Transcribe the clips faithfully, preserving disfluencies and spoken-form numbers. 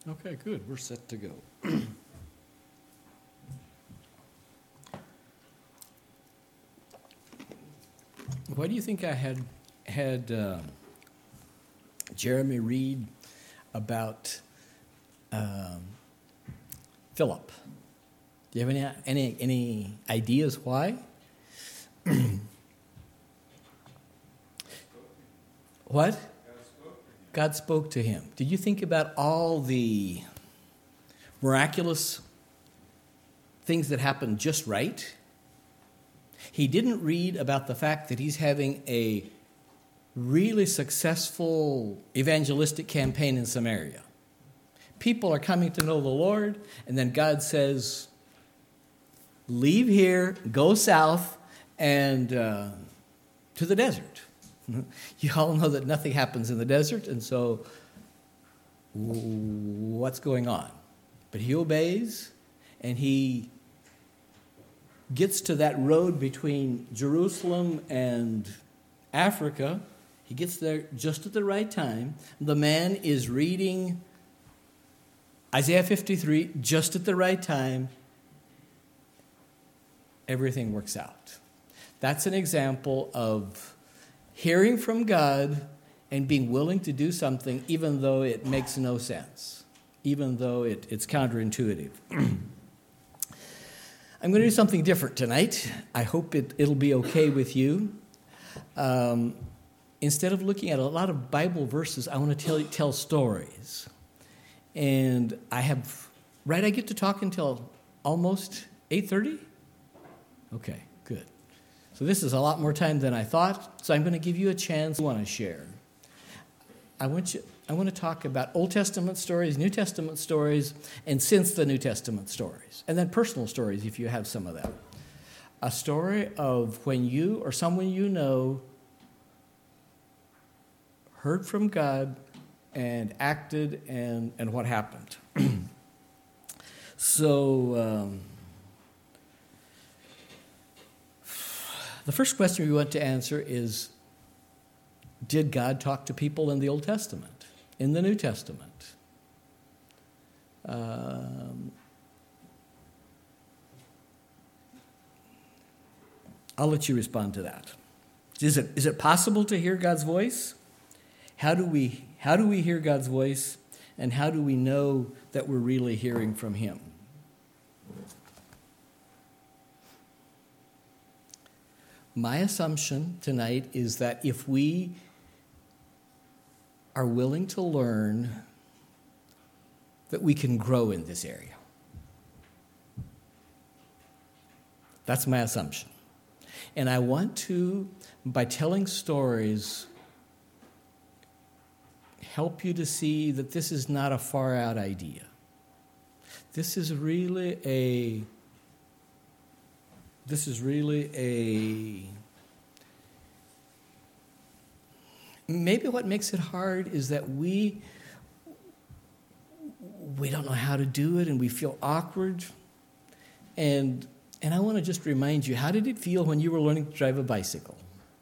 Okay, good. We're set to go. Why do you think I had had uh, Jeremy read about um, Philip? Do you have any any any ideas why? What? God spoke to him. Did you think about all the miraculous things that happened just right? He didn't read about the fact that he's having a really successful evangelistic campaign in Samaria. People are coming to know the Lord, and then God says, leave here, go south, and uh, to the desert. You all know that nothing happens in the desert, and so what's going on? But he obeys, and he gets to that road between Jerusalem and Africa. He gets there just at the right time. The man is reading Isaiah fifty-three just at the right time. Everything works out. That's an example of hearing from God and being willing to do something even though it makes no sense, even though it, it's counterintuitive. I'm going to do something different tonight. I hope it, it'll be okay with you. Um, instead of looking at a lot of Bible verses, I want to tell tell stories. And I have, right, I get to talk until almost eight thirty? Okay, good. So this is a lot more time than I thought, so I'm going to give you a chance I want to share. I want you, I want to talk about Old Testament stories, New Testament stories, and since the New Testament stories, and then personal stories if you have some of them. A story of when you or someone you know heard from God and acted and, and what happened. so... Um, The first question we want to answer is, did God talk to people in the Old Testament, in the New Testament? Um, I'll let you respond to that. Is it is it possible to hear God's voice? How do we how do we hear God's voice, and how do we know that we're really hearing from Him? My assumption tonight is that if we are willing to learn, that we can grow in this area. That's my assumption. And I want to, by telling stories, help you to see that this is not a far-out idea. This is really a This is really a... Maybe what makes it hard is that we we don't know how to do it, and we feel awkward. And and I want to just remind you, how did it feel when you were learning to drive a bicycle?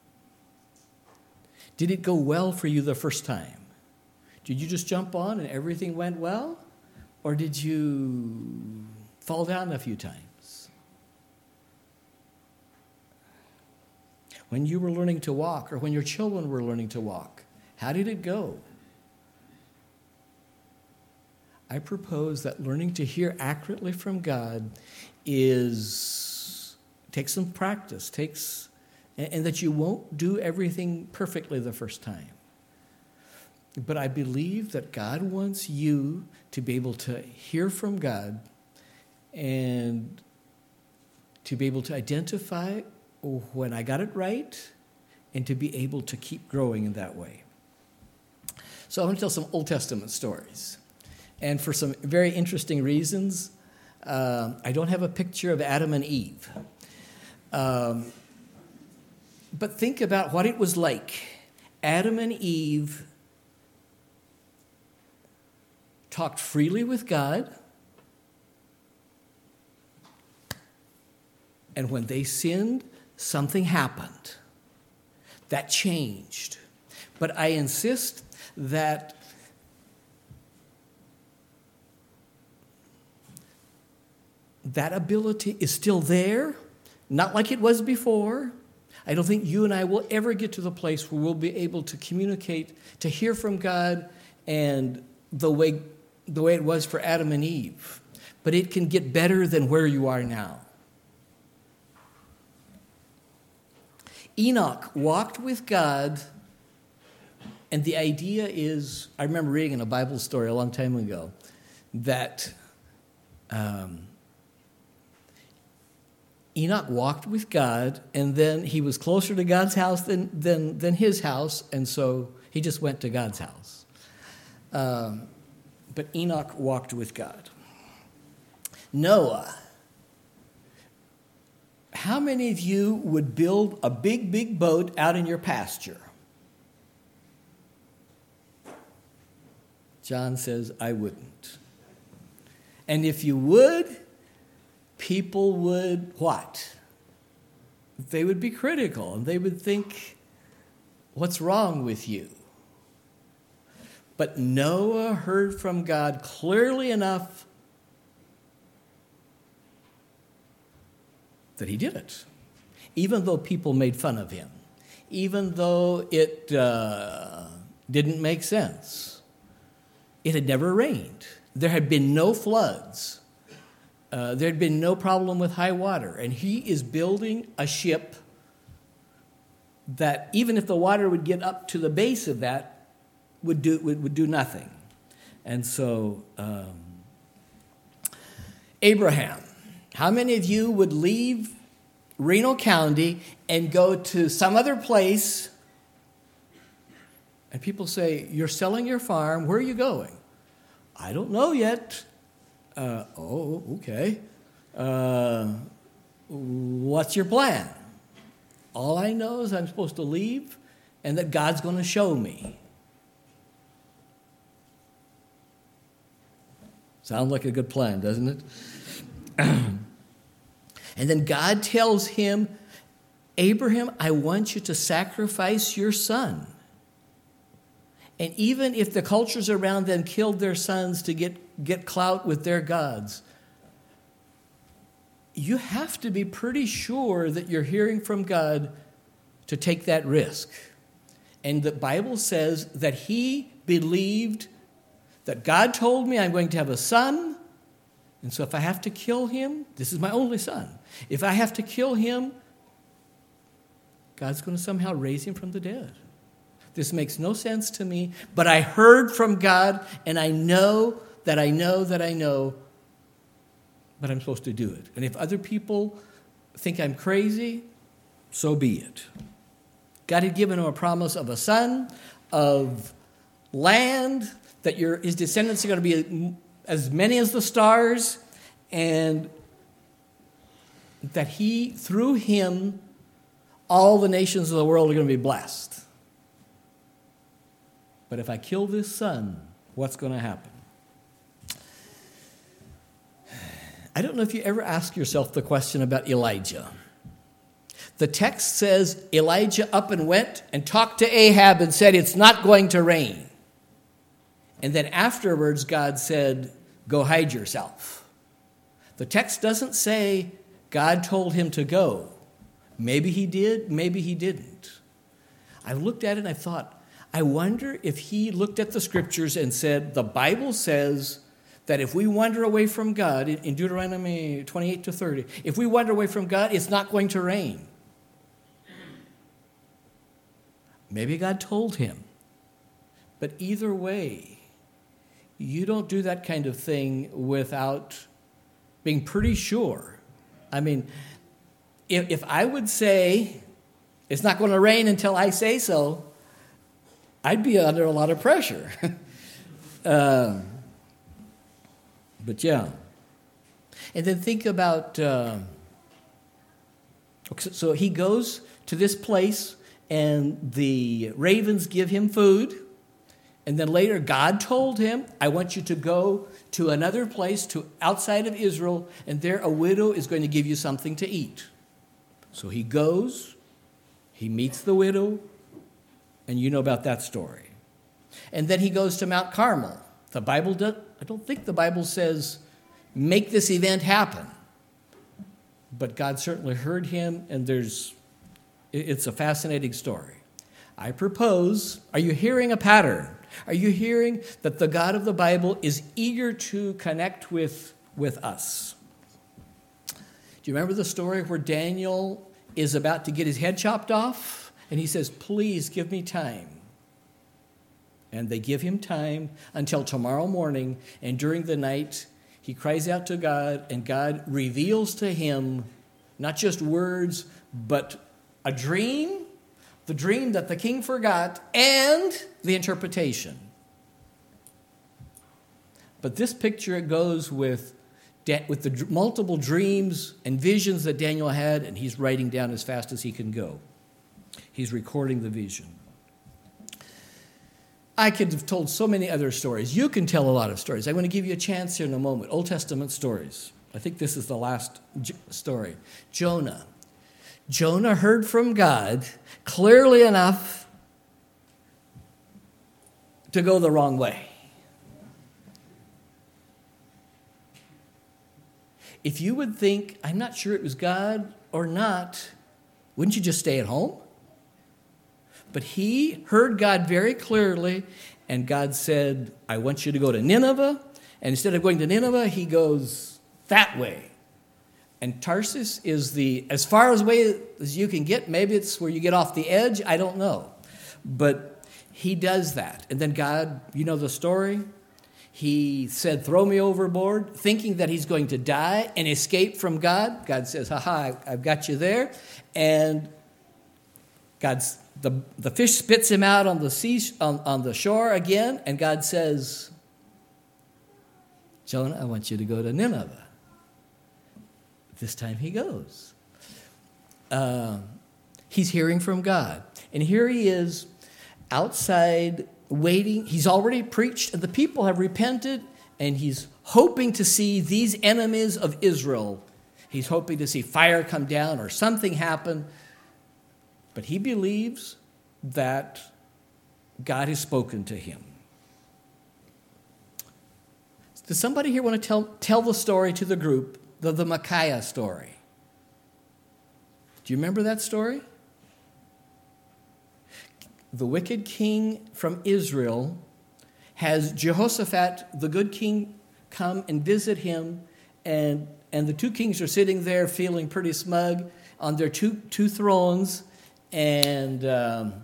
Did it go well for you the first time? Did you just jump on and everything went well? Or did you fall down a few times? When you were learning to walk, or when your children were learning to walk, how did it go? I propose that learning to hear accurately from God is takes some practice, takes, and that you won't do everything perfectly the first time. But I believe that God wants you to be able to hear from God and to be able to identify when I got it right, and to be able to keep growing in that way. So I want to tell some Old Testament stories. And for some very interesting reasons, uh, I don't have a picture of Adam and Eve. Um, but think about what it was like. Adam and Eve talked freely with God, and when they sinned, something happened that changed. But I insist that that ability is still there, not like it was before. I don't think you and I will ever get to the place where we'll be able to communicate, to hear from God, and the way, the way it was for Adam and Eve. But it can get better than where you are now. Enoch walked with God, and the idea is, I remember reading in a Bible story a long time ago, that um, Enoch walked with God, and then he was closer to God's house than, than, than his house, and so he just went to God's house. Um, but Enoch walked with God. Noah. How many of you would build a big, big boat out in your pasture? John says, I wouldn't. And if you would, people would what? They would be critical, and they would think, what's wrong with you? But Noah heard from God clearly enough that he did it, even though people made fun of him, even though it uh, didn't make sense. It had never rained. There had been no floods. Uh, there had been no problem with high water. And he is building a ship that, even if the water would get up to the base of that, would do, would, would do nothing. And so, um, Abraham. How many of you would leave Reno County and go to some other place, and people say, you're selling your farm, where are you going? I don't know yet. Uh, oh, okay. Uh, what's your plan? All I know is I'm supposed to leave and that God's going to show me. Sounds like a good plan, doesn't it? And then God tells him, Abraham, I want you to sacrifice your son. And even if the cultures around them killed their sons to get, get clout with their gods, you have to be pretty sure that you're hearing from God to take that risk. And the Bible says that he believed that God told me I'm going to have a son, and so if I have to kill him, this is my only son. If I have to kill him, God's going to somehow raise him from the dead. This makes no sense to me, but I heard from God, and I know that I know that I know, but I'm supposed to do it. And if other people think I'm crazy, so be it. God had given him a promise of a son, of land, that your, his descendants are going to be as many as the stars, and that he, through him, all the nations of the world are going to be blessed. But if I kill this son, what's going to happen? I don't know if you ever ask yourself the question about Elijah. The text says Elijah up and went and talked to Ahab and said, it's not going to rain. And then afterwards, God said, go hide yourself. The text doesn't say God told him to go. Maybe he did, maybe he didn't. I looked at it and I thought, I wonder if he looked at the scriptures and said, the Bible says that if we wander away from God, in Deuteronomy twenty-eight to thirty, if we wander away from God, it's not going to rain. Maybe God told him. But either way, you don't do that kind of thing without being pretty sure. I mean, if, if I would say, it's not going to rain until I say so, I'd be under a lot of pressure. uh, but yeah. And then think about, uh, so he goes to this place and the ravens give him food. And then later God told him, I want you to go to another place to outside of Israel, and there a widow is going to give you something to eat. So he goes, he meets the widow, and you know about that story. And then he goes to Mount Carmel. The Bible does, I don't think the Bible says, make this event happen. but God certainly heard him, and there's, it's a fascinating story. I propose, are you hearing a pattern? Are you hearing that the God of the Bible is eager to connect with, with us? Do you remember the story where Daniel is about to get his head chopped off? And he says, please give me time. And they give him time until tomorrow morning. And during the night, he cries out to God, and God reveals to him not just words, but a dream, the dream that the king forgot, and the interpretation. But this picture goes with, with the multiple dreams and visions that Daniel had, and he's writing down as fast as he can go. He's recording the vision. I could have told so many other stories. You can tell a lot of stories. I'm going to give you a chance here in a moment. Old Testament stories. I think this is the last story. Jonah. Jonah heard from God clearly enough to go the wrong way. If you would think, I'm not sure it was God or not, wouldn't you just stay at home? But he heard God very clearly, and God said, I want you to go to Nineveh. And instead of going to Nineveh, he goes that way. And Tarsus is the, as far away as you can get, maybe it's where you get off the edge, I don't know. But he does that. And then God, you know the story? He said, throw me overboard, thinking that he's going to die and escape from God. God says, ha-ha, I've got you there. And God's The, the fish spits him out on the sea, on, on the shore again, and God says, Jonah, I want you to go to Nineveh. This time he goes. Uh, he's hearing from God. And here he is outside waiting. He's already preached, and the people have repented, and he's hoping to see these enemies of Israel. He's hoping to see fire come down or something happen. But he believes that God has spoken to him. Does somebody here want to tell, tell the story to the group, the, the Micaiah story? Do you remember that story? The wicked king from Israel has Jehoshaphat, the good king, come and visit him, and, and the two kings are sitting there feeling pretty smug on their two, two thrones. And um,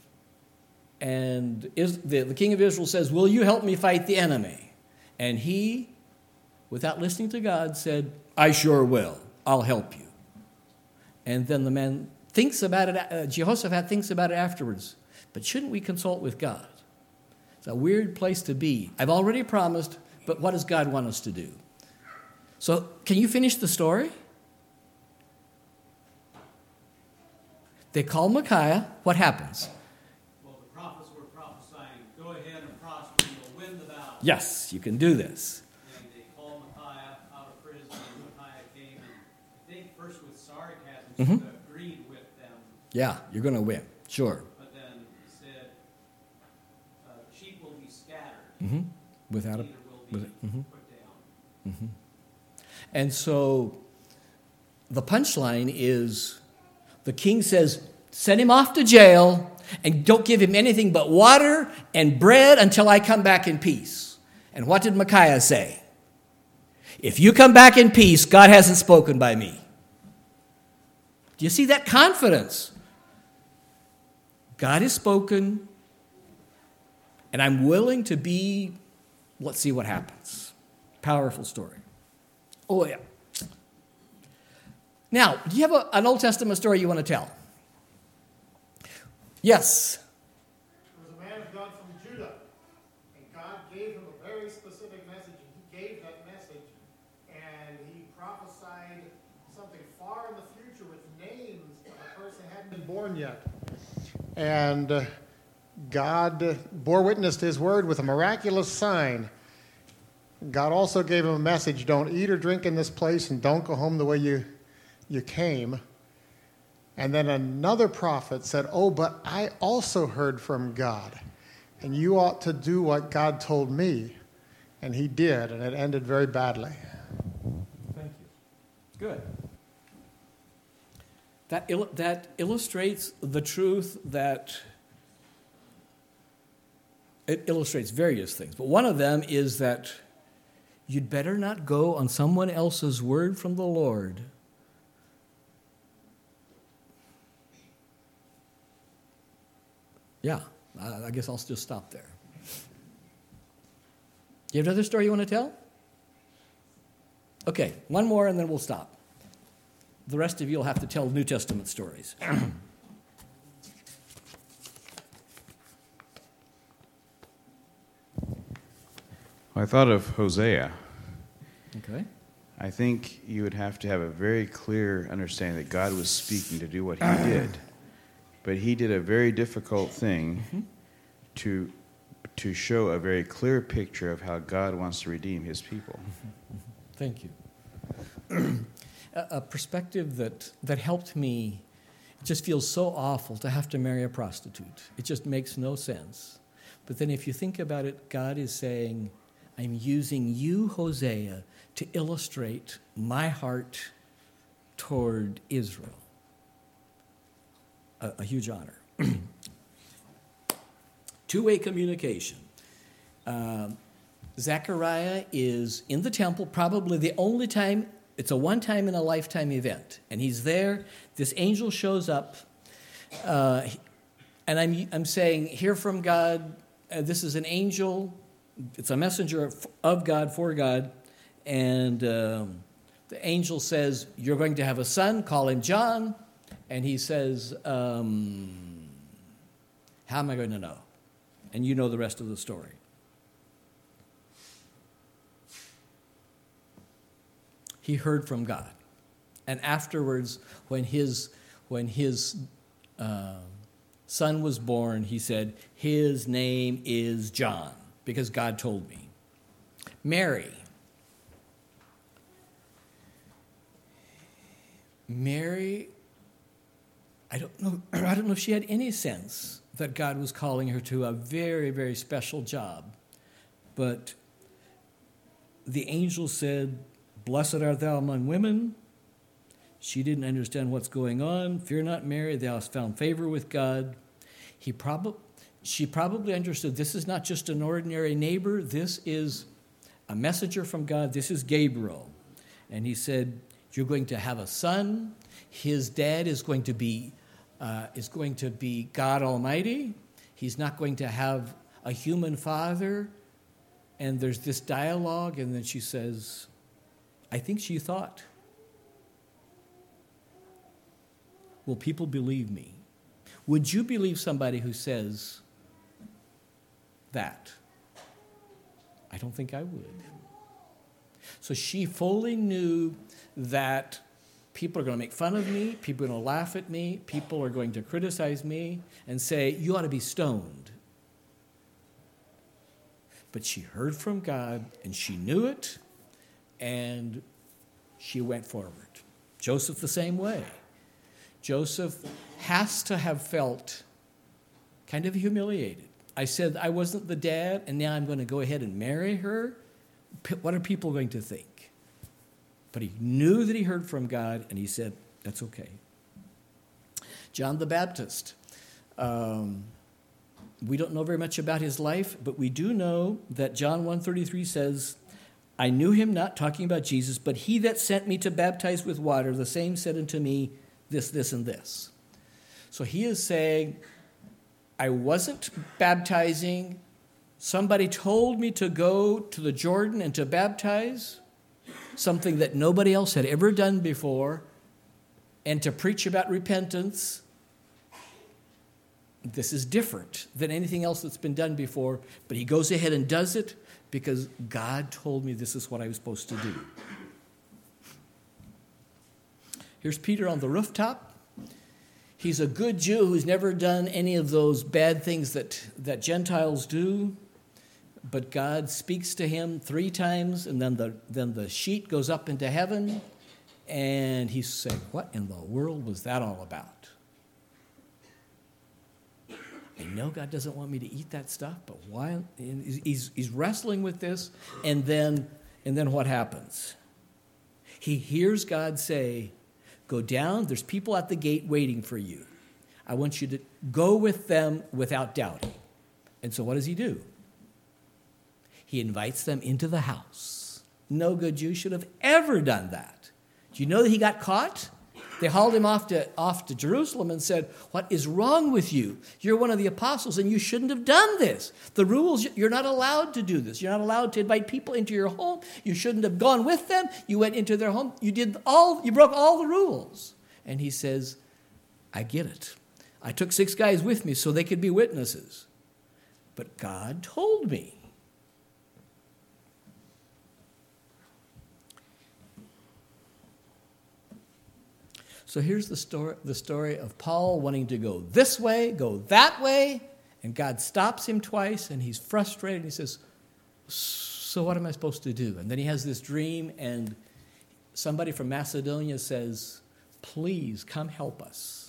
and is, the, the king of Israel says, will you help me fight the enemy? And he, without listening to God, said, I sure will. I'll help you. And then the man thinks about it, uh, Jehoshaphat thinks about it afterwards. But shouldn't we consult with God? It's a weird place to be. I've already promised, but what does God want us to do? So can you finish the story? They call Micaiah. What happens? Well, the prophets were prophesying, go ahead and prosper, you'll win the battle. Yes, you can do this. And they called Micaiah out of prison, and Micaiah came, and I think first with sarcasm, Mm-hmm. sort of agreed with them. Yeah, you're going to win. Sure. But then he said, uh, sheep will be scattered. Mm-hmm. Without a... Neither will be With, mm-hmm. put down. Mm-hmm. And so the punchline is... The king says, send him off to jail and don't give him anything but water and bread until I come back in peace. And what did Micaiah say? If you come back in peace, God hasn't spoken by me. Do you see that confidence? God has spoken, and I'm willing to be, let's see what happens. Powerful story. Oh, yeah. Now, do you have a, an Old Testament story you want to tell? Yes. There was a man of God from Judah, and God gave him a very specific message, and he gave that message, and he prophesied something far in the future with names of a person who hadn't been born yet. And uh, God uh, bore witness to his word with a miraculous sign. God also gave him a message, don't eat or drink in this place, and don't go home the way you you came. And then another prophet said, oh, but I also heard from God, and you ought to do what God told me. And he did, and it ended very badly. Thank you. Good. that, il- that illustrates the truth that it illustrates various things. But one of them is that you'd better not go on someone else's word from the Lord. Yeah, I guess I'll just stop there. You have another story you want to tell? Okay, one more and then we'll stop. The rest of you will have to tell New Testament stories. I thought of Hosea. Okay. I think you would have to have a very clear understanding that God was speaking to do what he did. But he did a very difficult thing mm-hmm. to to show a very clear picture of how God wants to redeem his people. Mm-hmm. Thank you. a, a perspective that, that helped me. It just feels so awful to have to marry a prostitute. It just makes no sense. But then if you think about it, God is saying, I'm using you, Hosea, to illustrate my heart toward Israel. A, a huge honor. Two-way communication. Uh, Zechariah is in the temple, probably the only time, it's a one-time in a lifetime event. And he's there, this angel shows up, uh, and I'm, I'm saying, hear from God, uh, this is an angel, it's a messenger of God for God, and um, the angel says, you're going to have a son, call him John, and he says, um, how am I going to know? And you know the rest of the story. He heard from God. And afterwards, when his, when his uh, son was born, he said, his name is John, because God told me. Mary. Mary, I don't know, I don't know if she had any sense that God was calling her to a very, very special job. But the angel said, blessed art thou among women. She didn't understand what's going on. Fear not, Mary, thou hast found favor with God. He prob- she probably understood this is not just an ordinary neighbor. This is a messenger from God. This is Gabriel. And he said, you're going to have a son. His dad is going to be uh, is going to be God Almighty. He's not going to have a human father. And there's this dialogue, and then she says, I think she thought, will people believe me? Would you believe somebody who says that? I don't think I would. So she fully knew that people are going to make fun of me, people are going to laugh at me, people are going to criticize me and say, you ought to be stoned. But she heard from God, and she knew it, and she went forward. Joseph the same way. Joseph has to have felt kind of humiliated. I said I wasn't the dad, and now I'm going to go ahead and marry her. What are people going to think? But he knew that he heard from God, and he said, that's okay. John the Baptist. Um, we don't know very much about his life, but we do know that John one thirty-three says, I knew him not, talking about Jesus, but he that sent me to baptize with water, the same said unto me, this, this, and this. So he is saying, I wasn't baptizing. Somebody told me to go to the Jordan and to baptize, something that nobody else had ever done before, and to preach about repentance. This is different than anything else that's been done before, but he goes ahead and does it because God told me this is what I was supposed to do. Here's Peter on the rooftop. He's a good Jew who's never done any of those bad things that, that Gentiles do. But God speaks to him three times, and then the, then the sheet goes up into heaven, and he's saying, what in the world was that all about? I know God doesn't want me to eat that stuff, but why? And he's, he's wrestling with this, and then, and then what happens? He hears God say, Go down. There's people at the gate waiting for you. I want you to go with them without doubting. And so what does he do? He invites them into the house. No good Jew should have ever done that. Do you know that he got caught? They hauled him off to, off to Jerusalem and said, what is wrong with you? You're one of the apostles and you shouldn't have done this. The rules, you're not allowed to do this. You're not allowed to invite people into your home. You shouldn't have gone with them. You went into their home. You did all, you broke all the rules. And he says, I get it. I took six guys with me so they could be witnesses. But God told me. So here's the story, the story of Paul wanting to go this way, go that way, and God stops him twice, and he's frustrated. He says, so what am I supposed to do? And then he has this dream, and somebody from Macedonia says, please come help us.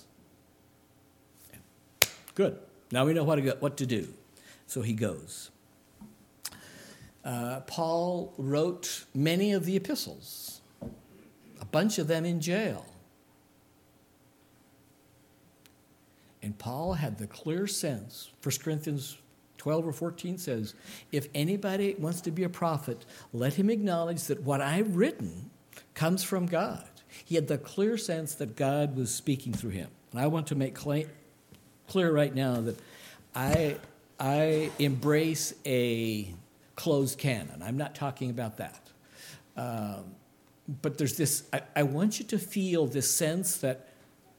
Good. Now we know what to, go, what to do. So he goes. Uh, Paul wrote many of the epistles, a bunch of them in jail. And Paul had the clear sense, First Corinthians twelve or fourteen says, if anybody wants to be a prophet, let him acknowledge that what I've written comes from God. He had the clear sense that God was speaking through him. And I want to make clear right now that I, I embrace a closed canon. I'm not talking about that. Um, but there's this, I, I want you to feel this sense that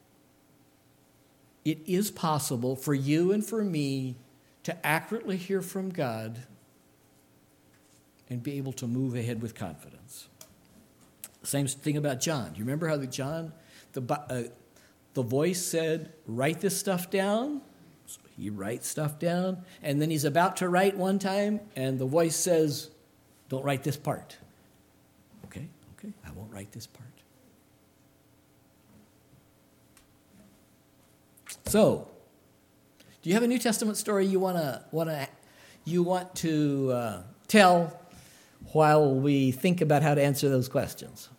it is possible for you and for me to accurately hear from God and be able to move ahead with confidence. Same thing about John. Do you remember how the John, the, uh, the voice said, write this stuff down? So he writes stuff down, and then he's about to write one time, and the voice says, don't write this part. Okay, okay, I won't write this part. So, do you have a New Testament story you wanna wanna you want to uh, tell while we think about how to answer those questions?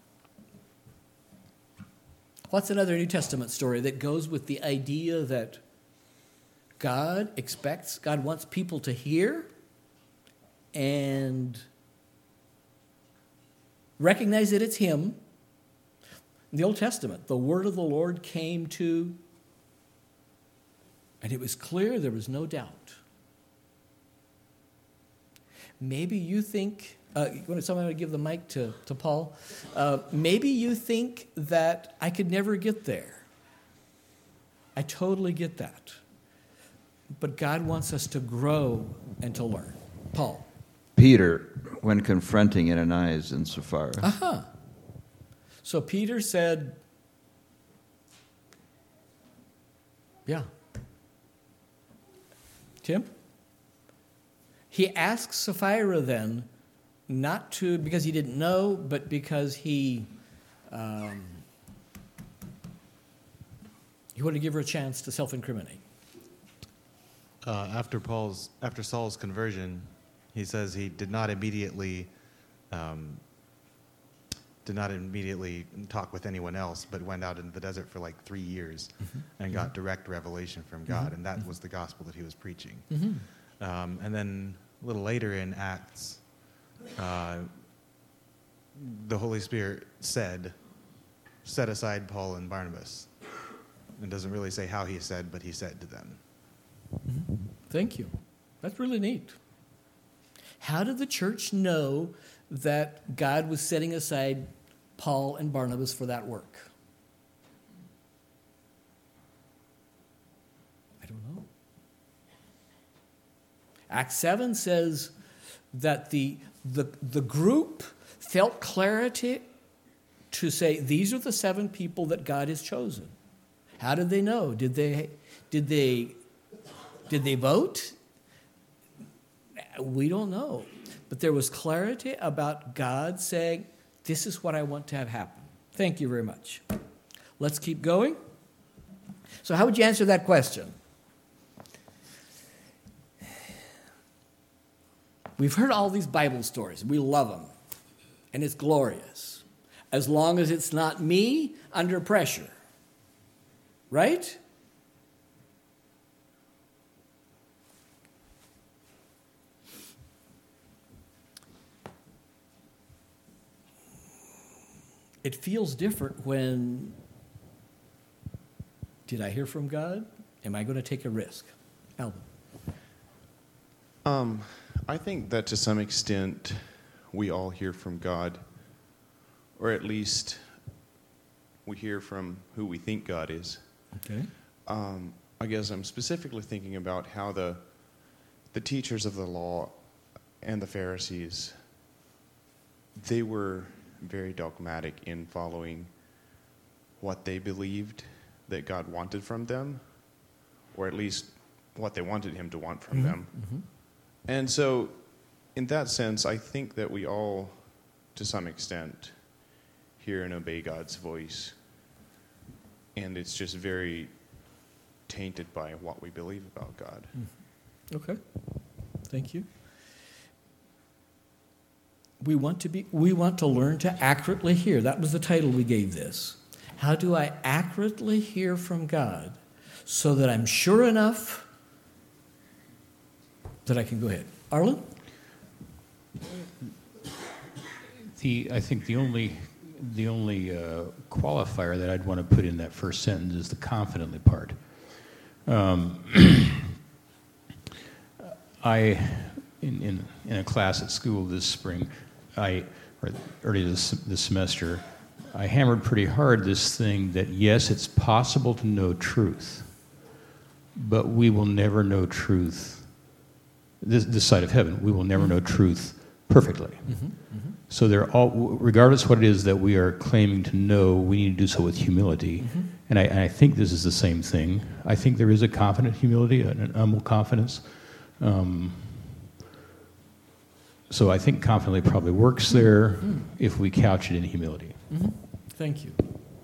What's another New Testament story that goes with the idea that God expects, God wants people to hear and recognize that it's Him? In the Old Testament, the word of the Lord came to, and it was clear, there was no doubt. Maybe you think, uh, when someone would give the mic to, to Paul, uh, maybe you think that I could never get there. I totally get that. But God wants us to grow and to learn. Paul. Peter, when confronting Ananias and Sapphira. Uh-huh. So Peter said, yeah. Tim? He asked Sapphira then, not to, because he didn't know, but because he, um, he wanted to give her a chance to self-incriminate. Uh, after Paul's, after Saul's conversion, he says he did not immediately, um, did not immediately talk with anyone else, but went out into the desert for like three years mm-hmm. and got direct revelation from God, mm-hmm. and that was the gospel that he was preaching. Mm-hmm. Um, and then a little later in Acts, uh, the Holy Spirit said, set aside Paul and Barnabas. It doesn't really say how he said, but he said to them. Mm-hmm. Thank you. That's really neat. How did the church know that God was setting aside Paul and Barnabas for that work? I don't know. Acts seven says that the, the, the group felt clarity to say, these are the seven people that God has chosen. How did they know? Did they, did they, did they vote? We don't know. But there was clarity about God saying, this is what I want to have happen. Thank you very much. Let's keep going. So how would you answer that question? We've heard all these Bible stories. We love them. And it's glorious. as long as it's not me under pressure. Right? It feels different when, did I hear from God? Am I going to take a risk? Alvin. Um, I think that to some extent we all hear from God, or at least we hear from who we think God is. Okay. Um, I guess I'm specifically thinking about how the the teachers of the law and the Pharisees, they were very dogmatic in following what they believed that God wanted from them, or at least what they wanted him to want from mm-hmm. them. Mm-hmm. And so, in that sense, I think that we all, to some extent, hear and obey God's voice. And it's just very tainted by what we believe about God. Okay. Thank you. We want to be we want to learn to accurately hear. That was the title we gave this. How do I accurately hear from God so that I'm sure enough that I can go ahead? Arlen? The I think the only the only uh, qualifier that I'd want to put in that first sentence is the confidently part. Um, I in, in in a class at school this spring, I or early this this semester, I hammered pretty hard this thing that yes, it's possible to know truth, but we will never know truth. This, this side of heaven, we will never know truth perfectly. Mm-hmm, mm-hmm. So they're all, regardless what it is that we are claiming to know, we need to do so with humility. Mm-hmm. And, I, and I think this is the same thing. I think there is a confident humility, an humble confidence. Um, so I think confidently probably works there mm-hmm. if we couch it in humility. Mm-hmm. Thank you.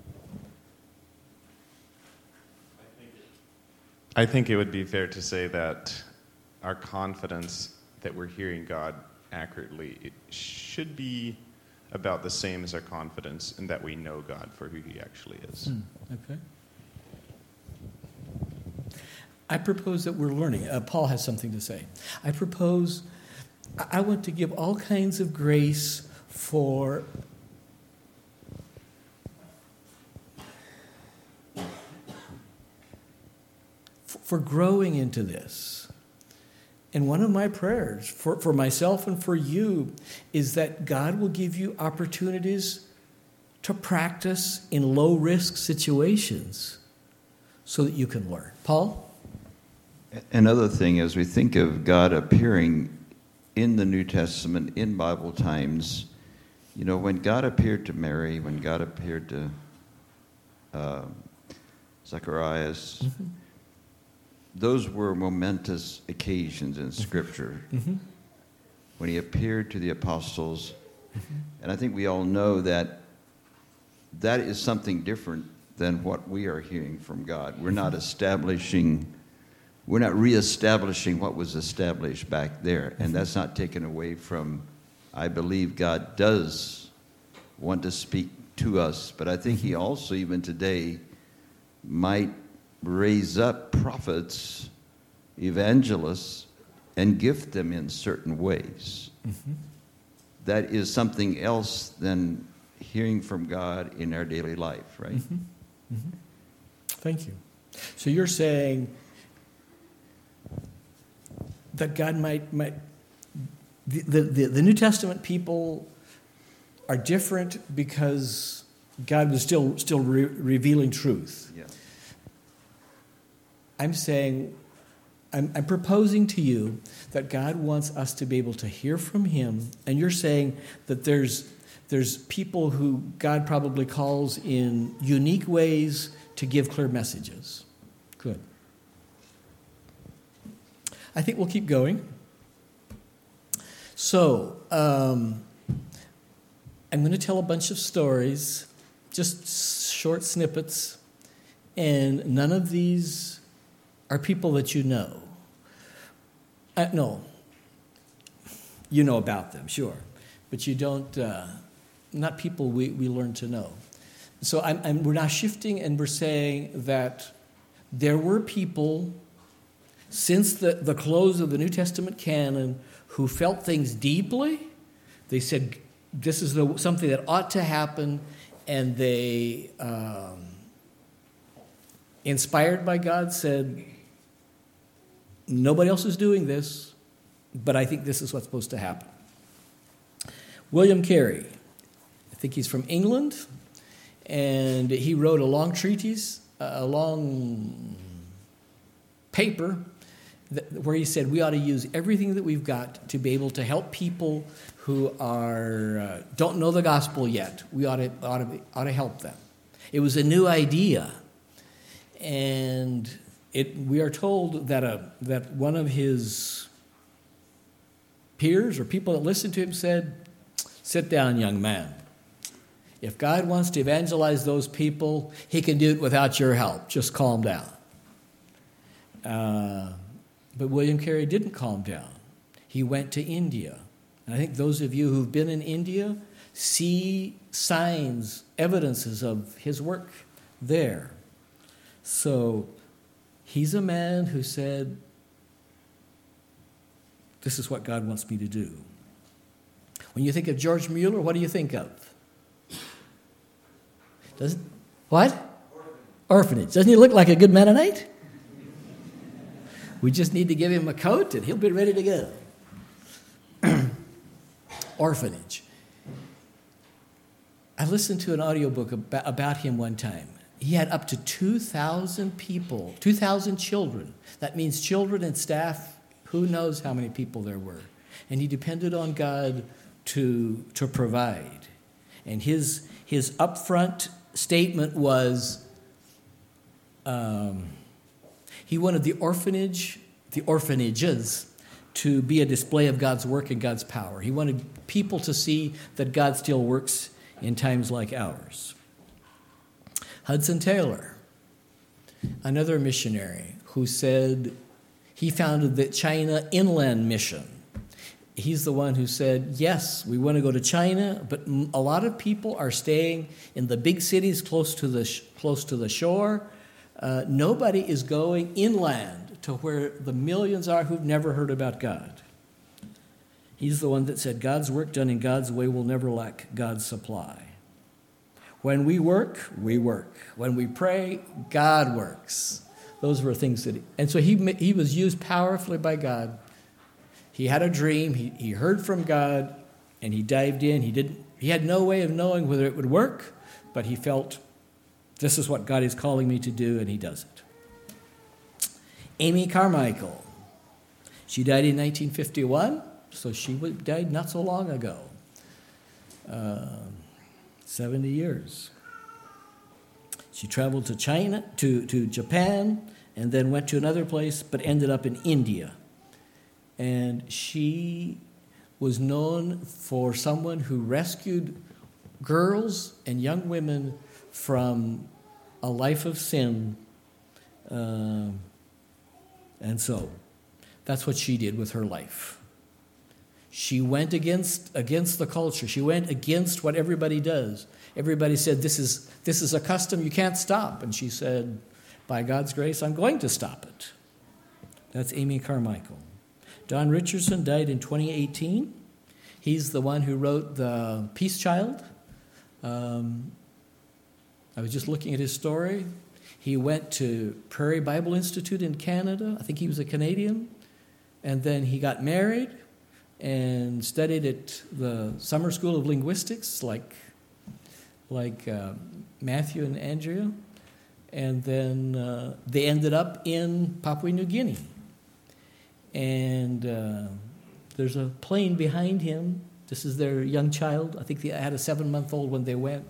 I think it would be fair to say that our confidence that we're hearing God accurately, it should be about the same as our confidence in that we know God for who he actually is. Mm, okay. I propose that we're learning. Uh, Paul has something to say. I propose, I want to give all kinds of grace for for growing into this. And one of my prayers for, for myself and for you is that God will give you opportunities to practice in low-risk situations so that you can learn. Paul? Another thing, as we think of God appearing in the New Testament, in Bible times, you know, when God appeared to Mary, when God appeared to uh, Zacharias, mm-hmm. those were momentous occasions in Scripture. Mm-hmm. When he appeared to the apostles, mm-hmm. and I think we all know that that is something different than what we are hearing from God. We're not establishing, we're not reestablishing what was established back there, and that's not taken away from, I believe God does want to speak to us, but I think he also, even today, might raise up prophets, evangelists, and gift them in certain ways. Mm-hmm. That is something else than hearing from God in our daily life, right? Mm-hmm. Mm-hmm. Thank you. So you're saying that God might, might the, the, the New Testament people are different because God was still still re- revealing truth. Yeah. I'm saying, I'm, I'm proposing to you that God wants us to be able to hear from him, and you're saying that there's there's people who God probably calls in unique ways to give clear messages. Good. I think we'll keep going. So, um, I'm going to tell a bunch of stories, just short snippets, and none of these are people that you know. Uh, no, you know about them, sure, but you don't uh, not people we, we learn to know. So I'm, I'm, we're now shifting and we're saying that there were people since the, the close of the New Testament canon who felt things deeply. They said, this is the, something that ought to happen, and they, um, inspired by God, said, nobody else is doing this, but I think this is what's supposed to happen. William Carey, I think he's from England, and he wrote a long treatise, a long paper, that, where he said we ought to use everything that we've got to be able to help people who are uh, don't know the gospel yet. We ought to, ought, to, ought to help them. It was a new idea, and it, we are told that a, that one of his peers or people that listened to him said, "Sit down, young man. If God wants to evangelize those people, he can do it without your help. Just calm down." Uh, but William Carey didn't calm down. He went to India. And I think those of you who've been in India see signs, evidences of his work there. So he's a man who said, this is what God wants me to do. When you think of George Mueller, what do you think of? Does it? What? Orphanage. Orphanage. Doesn't he look like a good Mennonite? We just need to give him a coat and he'll be ready to go. Orphanage. I listened to an audiobook about, about him one time. He had up to two thousand people, two thousand children. That means children and staff, who knows how many people there were. And he depended on God to, to provide. And his, his upfront statement was, um, he wanted the orphanage, the orphanages, to be a display of God's work and God's power. He wanted people to see that God still works in times like ours. Hudson Taylor, another missionary who said he founded the China Inland Mission. He's the one who said, yes, we want to go to China, but a lot of people are staying in the big cities close to the sh- close to the shore. Uh, nobody is going inland to where the millions are who've never heard about God. He's the one that said, God's work done in God's way will never lack God's supply. When we work, we work. When we pray, God works. Those were things that he, and so he, he was used powerfully by God. He had a dream, he, he heard from God, and he dived in. He didn't. He had no way of knowing whether it would work, but he felt, this is what God is calling me to do, and he does it. Amy Carmichael. She died in nineteen fifty-one, so she died not so long ago. Uh, seventy years. She traveled to China, to, to Japan, and then went to another place, but ended up in India. And she was known for someone who rescued girls and young women from a life of sin. Uh, and so that's what she did with her life. She went against against the culture. She went against what everybody does. Everybody said, this is this is a custom you can't stop. And she said, by God's grace, I'm going to stop it. That's Amy Carmichael. Don Richardson died in twenty eighteen. He's the one who wrote The Peace Child. Um, I was just looking at his story. He went to Prairie Bible Institute in Canada. I think he was a Canadian. And then he got married and studied at the Summer School of Linguistics, like, like uh, Matthew and Andrea. And then uh, they ended up in Papua New Guinea. And uh, there's a plane behind him. This is their young child. I think they had a seven-month-old when they went.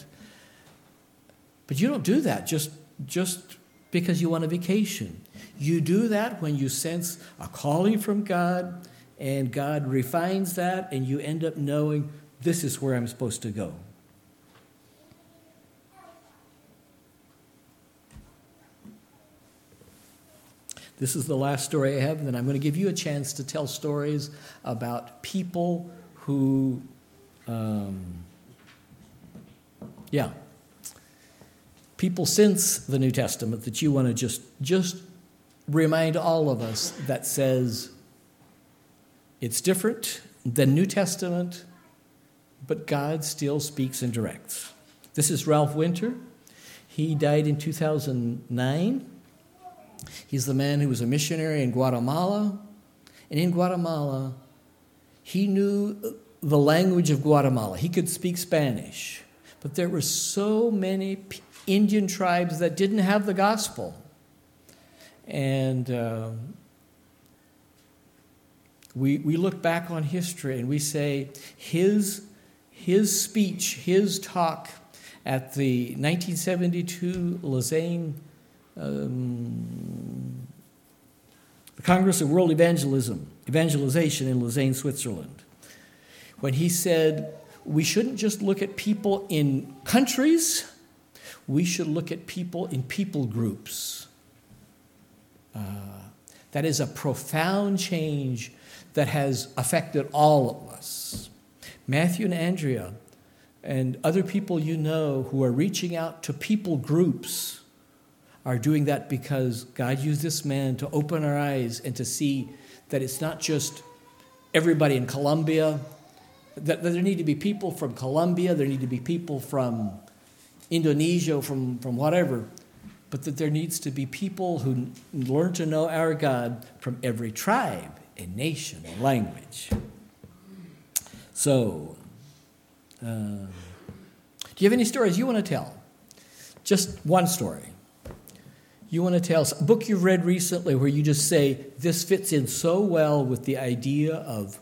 But you don't do that just, just because you want a vacation. You do that when you sense a calling from God, and God refines that, and you end up knowing this is where I'm supposed to go. This is the last story I have, and then I'm going to give you a chance to tell stories about people who um, Yeah. People since the New Testament that you want to just, just remind all of us that says it's different than New Testament, but God still speaks and directs. This is Ralph Winter. He died in two thousand nine. He's the man who was a missionary in Guatemala. And in Guatemala, he knew the language of Guatemala. He could speak Spanish. But there were so many Indian tribes that didn't have the gospel. And uh, we, we look back on history and we say his, his speech, his talk at the nineteen seventy-two Lausanne um, the Congress of World Evangelism, Evangelization in Lausanne, Switzerland, when he said, we shouldn't just look at people in countries, we should look at people in people groups. Uh, that is a profound change that has affected all of us. Matthew and Andrea and other people you know who are reaching out to people groups are doing that because God used this man to open our eyes and to see that it's not just everybody in Colombia, that there need to be people from Colombia, there need to be people from Indonesia, from, from whatever, but that there needs to be people who learn to know our God from every tribe and nation and language. So, uh, do you have any stories you want to tell? Just one story. You want to tell a book you've read recently where you just say, this fits in so well with the idea of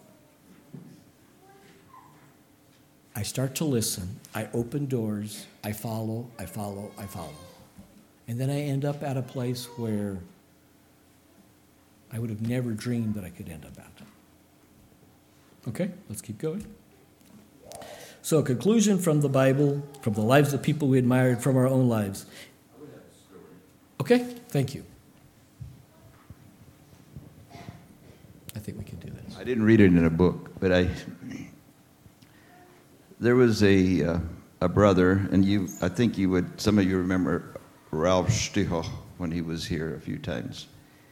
I start to listen, I open doors, I follow, I follow, I follow. And then I end up at a place where I would have never dreamed that I could end up at. Okay, let's keep going. So a conclusion from the Bible, from the lives of people we admired, from our own lives. Okay, thank you. I think we can do this. I didn't read it in a book, but I... There was a uh, a brother, and you, I think you would, some of you remember Ralph Stichel when he was here a few times.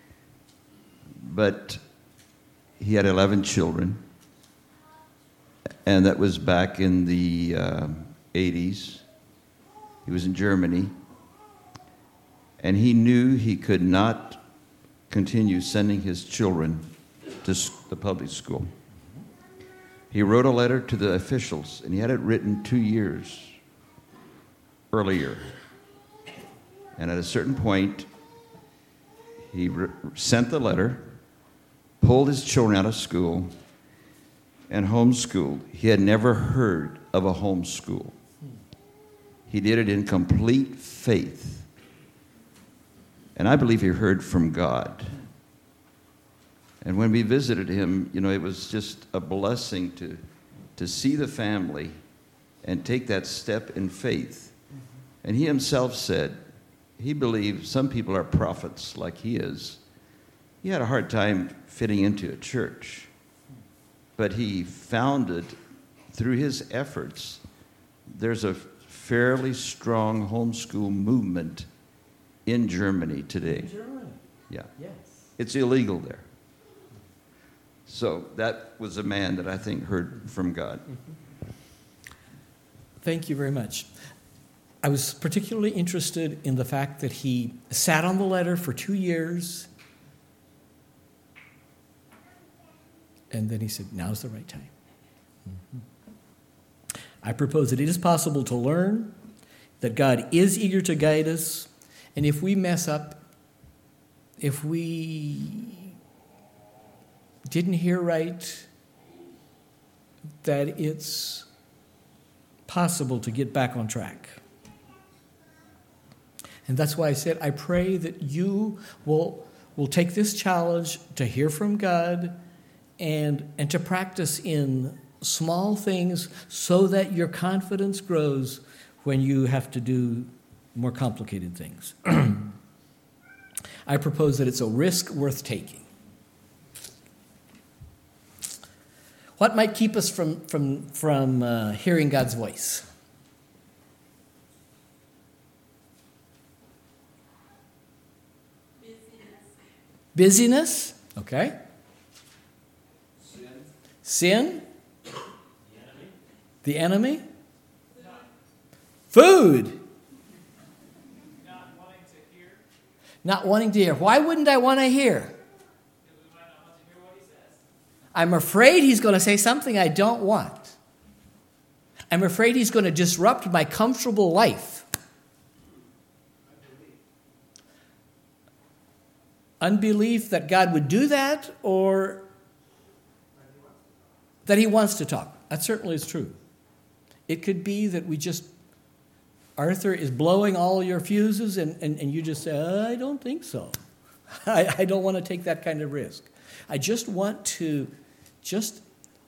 But he had eleven children, and that was back in the uh, eighties. He was in Germany, and he knew he could not continue sending his children to the public school. He wrote a letter to the officials, and he had it written two years earlier. And at a certain point, he re- sent the letter, pulled his children out of school, and homeschooled. He had never heard of a homeschool. He did it in complete faith. And I believe he heard from God. And when we visited him, you know, it was just a blessing to, to see the family and take that step in faith. And he himself said, he believed some people are prophets like he is. He had a hard time fitting into a church. But he founded, through his efforts, there's a fairly strong homeschool movement in Germany today. In Germany? Yeah. Yes. It's illegal there. So that was a man that I think heard from God. Thank you very much. I was particularly interested in the fact that he sat on the letter for two years, and then he said, now's the right time. Mm-hmm. I propose that it is possible to learn, that God is eager to guide us, and if we mess up, if we didn't hear right, that it's possible to get back on track. And that's why I said, I pray that you will, will take this challenge to hear from God and, and to practice in small things so that your confidence grows when you have to do more complicated things. I propose that it's a risk worth taking. What might keep us from, from, from uh, hearing God's voice? Busyness, okay. Sin. Sin, The enemy. the enemy. Food, Not wanting to hear. not wanting to hear. Why wouldn't I want to hear? Because we might not want to hear what he says. I'm afraid he's going to say something I don't want. I'm afraid he's going to disrupt my comfortable life. Unbelief that God would do that, or that he wants to talk. That certainly is true. It could be that we just, Arthur is blowing all your fuses, and, and, and you just say, I don't think so. I, I don't want to take that kind of risk. I just want to just,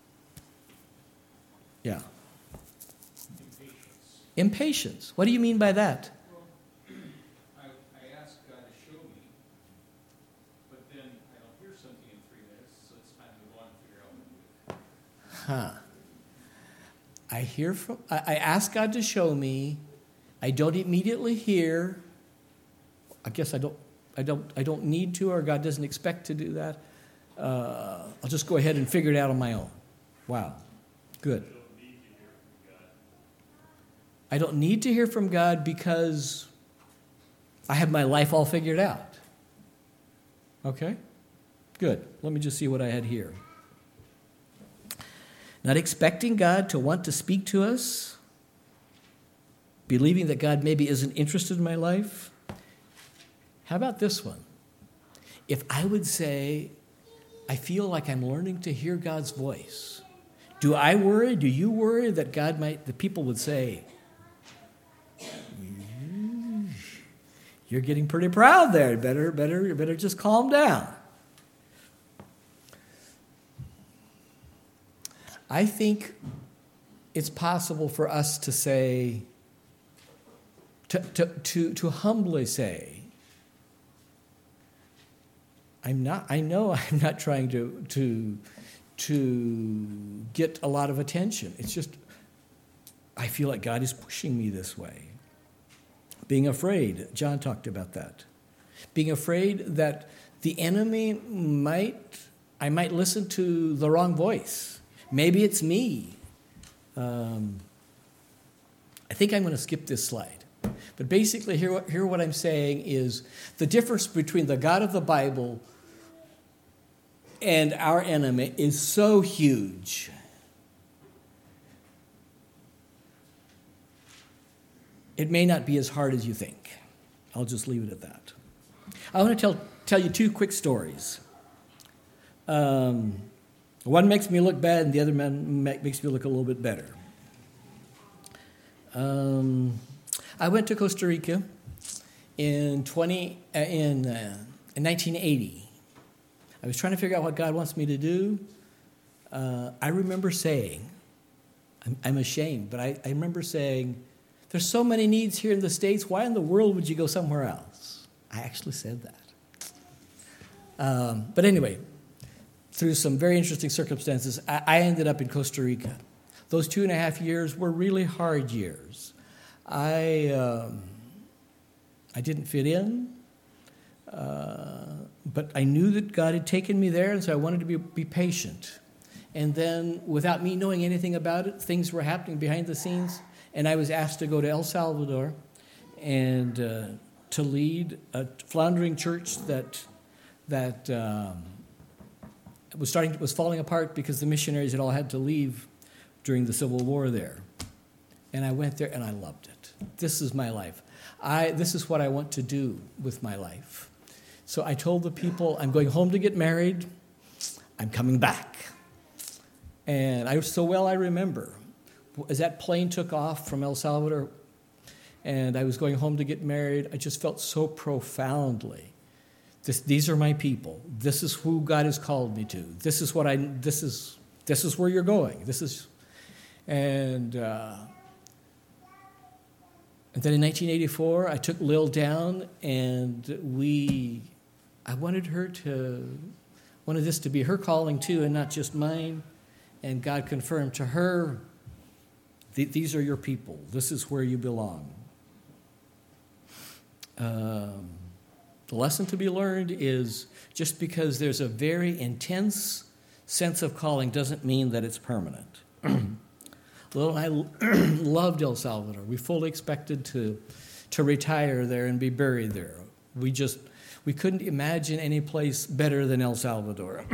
yeah. Impatience. Impatience. What do you mean by that? Well, I, I ask God to show me, but then I don't hear something in three minutes, so it's time to go on and figure out what to do. Huh. I hear from, I, I ask God to show me. I don't immediately hear. I guess I don't, I don't, I don't need to, or God doesn't expect to do that. Uh, I'll just go ahead and figure it out on my own. Wow. Good. I don't need to hear from God because I have my life all figured out. Okay? Good. Let me just see what I had here. Not expecting God to want to speak to us. Believing that God maybe isn't interested in my life. How about this one? If I would say, I feel like I'm learning to hear God's voice. Do I worry? Do you worry that God might, the people would say, you're getting pretty proud there. Better, better, you better just calm down. I think it's possible for us to say, to, to, to, to humbly say, I'm not, I know I'm not trying to, to, to get a lot of attention. It's just, I feel like God is pushing me this way. Being afraid, John talked about that. Being afraid that the enemy might, I might listen to the wrong voice. Maybe it's me. Um, I think I'm going to skip this slide. But basically, here, here what I'm saying is the difference between the God of the Bible and our enemy is so huge. It may not be as hard as you think. I'll just leave it at that. I want to tell, tell you two quick stories. Um, one makes me look bad, and the other man makes me look a little bit better. Um, I went to Costa Rica in twenty uh, in uh, in nineteen eighty. I was trying to figure out what God wants me to do. Uh, I remember saying, I'm, I'm ashamed, but I, I remember saying, there's so many needs here in the States. Why in the world would you go somewhere else? I actually said that. Um, but anyway, through some very interesting circumstances, I, I ended up in Costa Rica. Those two and a half years were really hard years. I um, I didn't fit in, uh, but I knew that God had taken me there, and so I wanted to be, be patient. And then, without me knowing anything about it, things were happening behind the scenes. And I was asked to go to El Salvador and uh, to lead a floundering church that that um, was starting was falling apart because the missionaries had all had to leave during the Civil War there. And I went there and I loved it. This is my life. I this is what I want to do with my life. So I told the people, I'm going home to get married. I'm coming back. And I so well I remember. As that plane took off from El Salvador and I was going home to get married, I just felt so profoundly, this, these are my people. This is who God has called me to. This is what I, this is, this is where you're going. This is, and, uh, and then in nineteen eighty-four, I took Lil down and we, I wanted her to, wanted this to be her calling too and not just mine. And God confirmed to her, these are your people. This is where you belong. Um, The lesson to be learned is just because there's a very intense sense of calling doesn't mean that it's permanent. Lil and I loved El Salvador. We fully expected to, to retire there and be buried there. We just, we couldn't imagine any place better than El Salvador.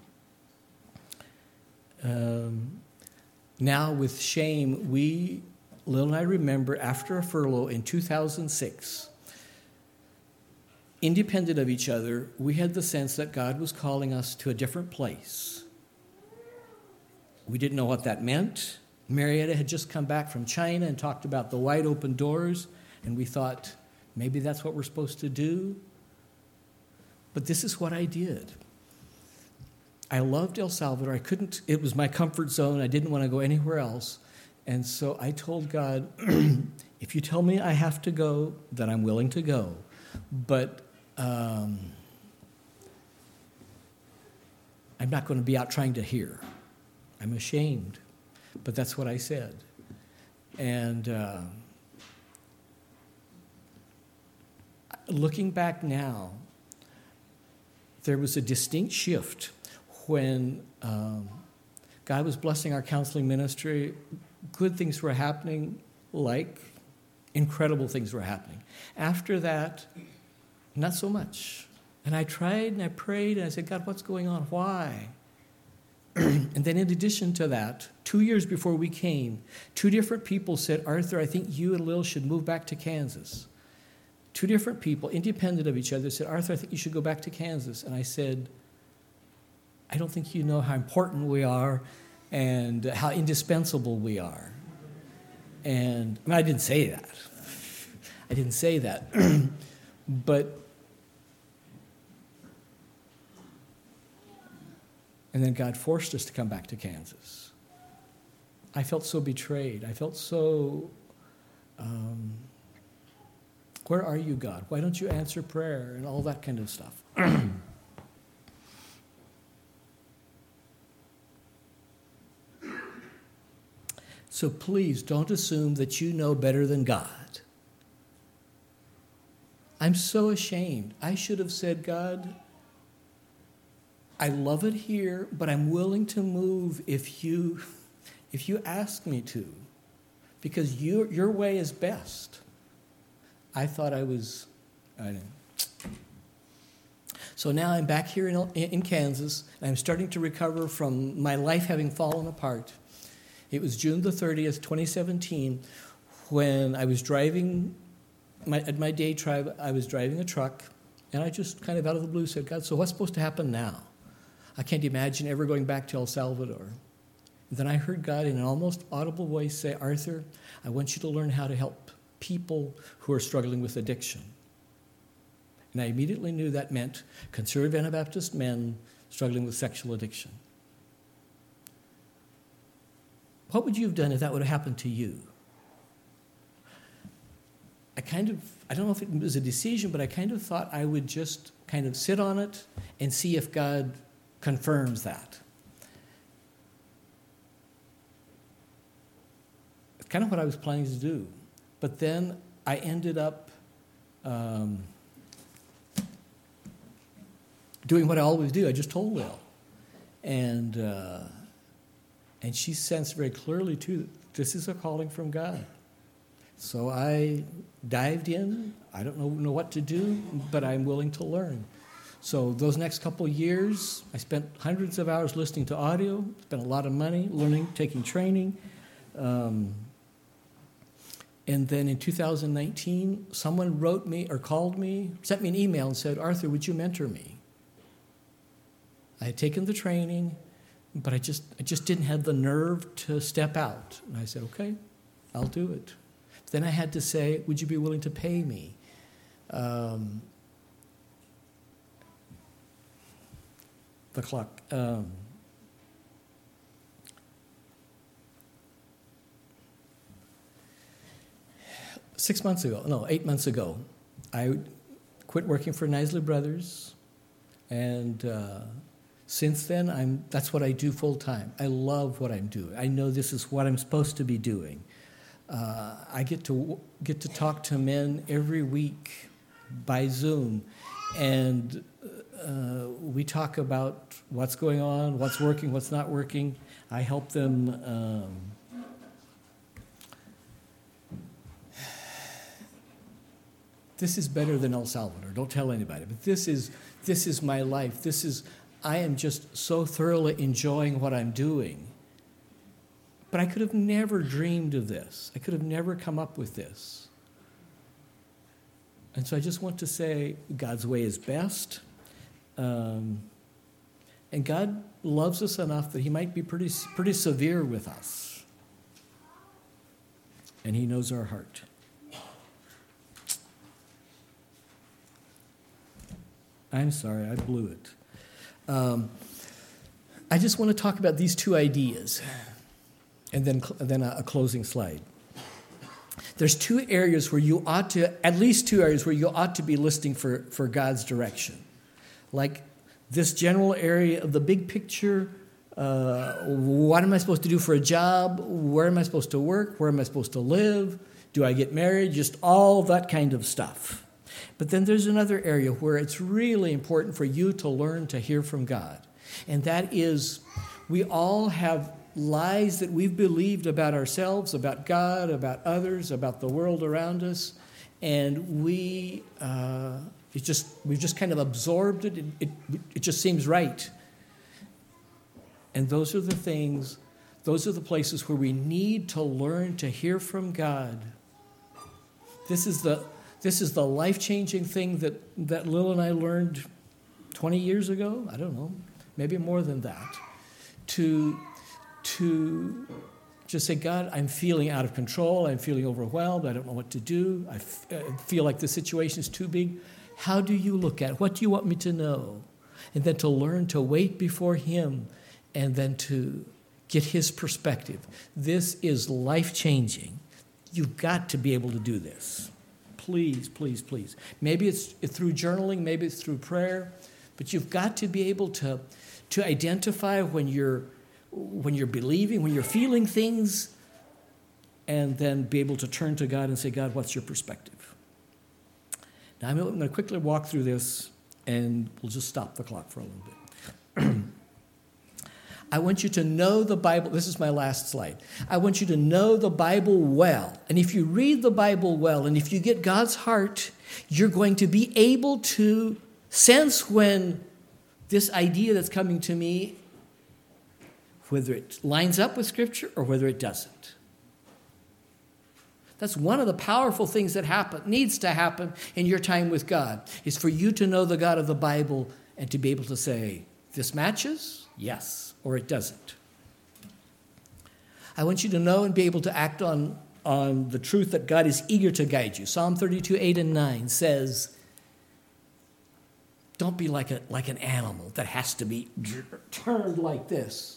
um, now with shame, we, Lil and I remember after a furlough in two thousand six, independent of each other, we had the sense that God was calling us to a different place. We didn't know what that meant. Marietta had just come back from China and talked about the wide open doors, and we thought, maybe that's what we're supposed to do. But this is what I did. I loved El Salvador. I couldn't, it was my comfort zone. I didn't want to go anywhere else. And so I told God, if you tell me I have to go, then I'm willing to go. But um, I'm not going to be out trying to hear. I'm ashamed. But that's what I said. And uh, looking back now, there was a distinct shift when um, God was blessing our counseling ministry. Good things were happening, like incredible things were happening. After that, not so much. And I tried and I prayed and I said, God, what's going on? Why? And then in addition to that, two years before we came, two different people said, Arthur, I think you and Lil should move back to Kansas. Two different people, independent of each other, said, Arthur, I think you should go back to Kansas. And I said, I don't think you know how important we are and how indispensable we are. And I mean, I didn't say that. I didn't say that. But and then God forced us to come back to Kansas. I felt so betrayed. I felt so, um, where are you, God? Why don't you answer prayer? And all that kind of stuff. So please don't assume that you know better than God. I'm so ashamed. I should have said, God, I love it here, but I'm willing to move if you, if you ask me to, because you, your way is best. I thought I was, I didn't. So now I'm back here in, in Kansas, and I'm starting to recover from my life having fallen apart. It was June the thirtieth, twenty seventeen, when I was driving, my, at my day tribe, I was driving a truck, and I just kind of out of the blue said, God, so what's supposed to happen now? I can't imagine ever going back to El Salvador. And then I heard God in an almost audible voice say, Arthur, I want you to learn how to help people who are struggling with addiction. And I immediately knew that meant conservative Anabaptist men struggling with sexual addiction. What would you have done if that would have happened to you? I kind of, I don't know if it was a decision, but I kind of thought I would just kind of sit on it and see if God confirms that. It's kind of what I was planning to do. But then I ended up um, doing what I always do. I just told Lil. And, uh, and she sensed very clearly, too, that this is a calling from God. So I dived in. I don't know, know what to do, but I'm willing to learn. So those next couple of years, I spent hundreds of hours listening to audio, spent a lot of money learning, taking training. Um, and then in two thousand nineteen, someone wrote me or called me, sent me an email and said, Arthur, would you mentor me? I had taken the training, but I just I just didn't have the nerve to step out. And I said, okay, I'll do it. Then I had to say, would you be willing to pay me? Um, the clock. Um, six months ago, no, eight months ago, I quit working for Nisley Brothers, and uh, since then, I'm. That's what I do full time. I love what I'm doing. I know this is what I'm supposed to be doing. Uh, I get to get to talk to men every week by Zoom, and uh, we talk about what's going on, what's working, what's not working. I help them um, this is better than El Salvador. Don't tell anybody. But this is this is my life. This is I am just so thoroughly enjoying what I'm doing. But I could have never dreamed of this. I could have never come up with this. And so I just want to say God's way is best. Um, and God loves us enough that he might be pretty, pretty severe with us. And he knows our heart. I'm sorry, I blew it. Um, I just want to talk about these two ideas, and then, then a, a closing slide. There's two areas where you ought to, at least two areas where you ought to be listening for, for God's direction. Like this general area of the big picture, uh, what am I supposed to do for a job? Where am I supposed to work? Where am I supposed to live? Do I get married? Just all that kind of stuff. But then there's another area where it's really important for you to learn to hear from God. And that is, we all have lies that we've believed about ourselves, about God, about others, about the world around us. And we, uh, it's just, we've just kind of absorbed it. It, it. it just seems right. And those are the things, those are the places where we need to learn to hear from God. This is the This is the life-changing thing that, that Lil and I learned twenty years ago. I don't know, maybe more than that. To, to just say, God, I'm feeling out of control. I'm feeling overwhelmed. I don't know what to do. I, f- I feel like the situation is too big. How do you look at it? What do you want me to know? And then to learn to wait before him and then to get his perspective. This is life-changing. You've got to be able to do this. Please, please, please. Maybe it's through journaling, maybe it's through prayer, but you've got to be able to, to identify when you're when you're believing, when you're feeling things, and then be able to turn to God and say, God, what's your perspective? Now, I'm going to quickly walk through this, and we'll just stop the clock for a little bit. I want you to know the Bible. This is my last slide. I want you to know the Bible well. And if you read the Bible well, and if you get God's heart, you're going to be able to sense when this idea that's coming to me, whether it lines up with Scripture or whether it doesn't. That's one of the powerful things that happen, needs to happen in your time with God, is for you to know the God of the Bible and to be able to say, this matches? Yes. Or it doesn't. I want you to know and be able to act on, on the truth that God is eager to guide you. Psalm thirty-two, eight and nine says, don't be like, a, like an animal that has to be turned like this.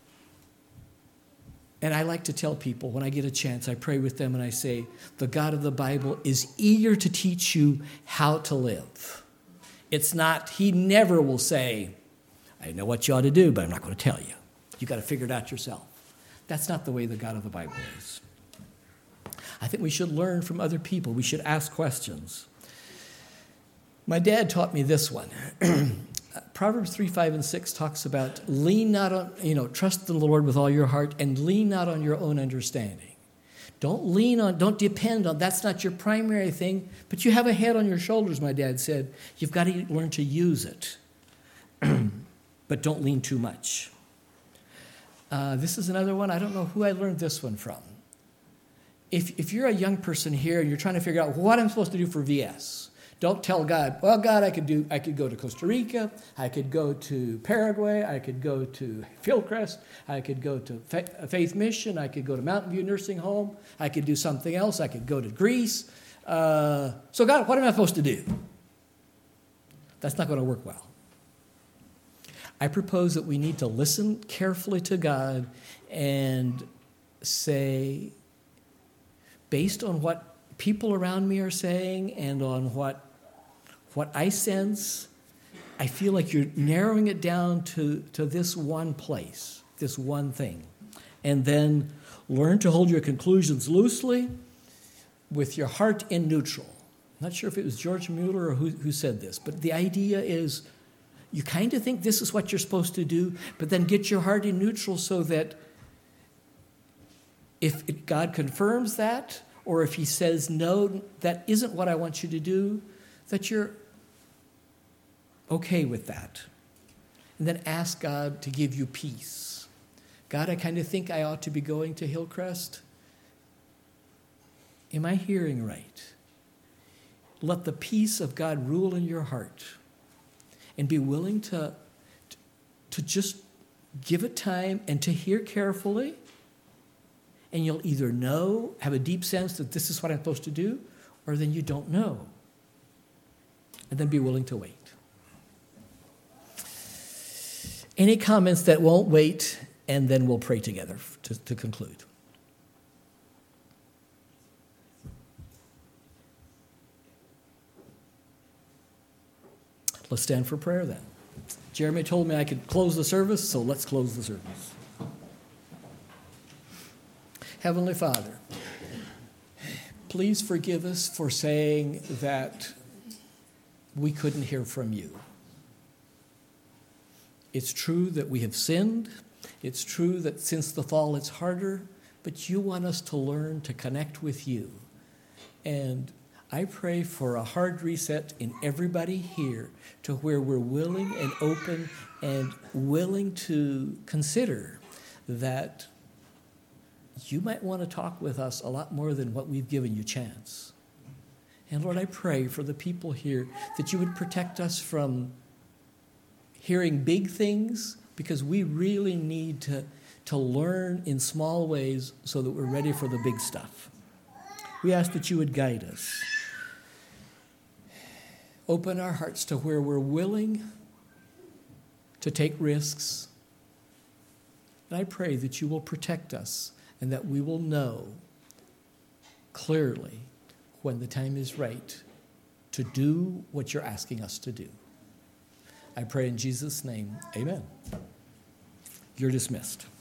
And I like to tell people when I get a chance, I pray with them and I say, the God of the Bible is eager to teach you how to live. It's not, he never will say, I know what you ought to do, but I'm not going to tell you. You've got to figure it out yourself. That's not the way the God of the Bible is. I think we should learn from other people. We should ask questions. My dad taught me this one. Proverbs three, five, and six talks about lean not on, you know, trust in the Lord with all your heart and lean not on your own understanding. Don't lean on, don't depend on, that's not your primary thing, but you have a head on your shoulders, my dad said. You've got to learn to use it. But don't lean too much. Uh, this is another one. I don't know who I learned this one from. If, if you're a young person here and you're trying to figure out what I'm supposed to do for V S, don't tell God, well, God, I could do. I could go to Costa Rica. I could go to Paraguay. I could go to Fieldcrest. I could go to Faith Mission. I could go to Mountain View Nursing Home. I could do something else. I could go to Greece. Uh, so, God, what am I supposed to do? That's not going to work well. I propose that we need to listen carefully to God and say, based on what people around me are saying and on what, what I sense, I feel like you're narrowing it down to, to this one place, this one thing. And then learn to hold your conclusions loosely with your heart in neutral. not sure if it was George Mueller or who, who said this, but the idea is you kind of think this is what you're supposed to do, but then get your heart in neutral so that if it, God confirms that, or if he says, no, that isn't what I want you to do, that you're okay with that. And then ask God to give you peace. God, I kind of think I ought to be going to Hillcrest. Am I hearing right? Let the peace of God rule in your heart and be willing to, to just give it time and to hear carefully. And you'll either know, have a deep sense that this is what I'm supposed to do, or then you don't know. And then be willing to wait. Any comments that won't wait, and then we'll pray together to, to conclude. Let's stand for prayer then. Jeremy told me I could close the service, so let's close the service. Heavenly Father, please forgive us for saying that we couldn't hear from you. It's true that we have sinned. It's true that since the fall it's harder, but you want us to learn to connect with you. And I pray for a hard reset in everybody here to where we're willing and open and willing to consider that you might want to talk with us a lot more than what we've given you chance. And Lord, I pray for the people here that you would protect us from hearing big things, because we really need to, to learn in small ways so that we're ready for the big stuff. We ask that you would guide us. Open our hearts to where we're willing to take risks. And I pray that you will protect us and that we will know clearly when the time is right to do what you're asking us to do. I pray in Jesus' name, amen. You're dismissed.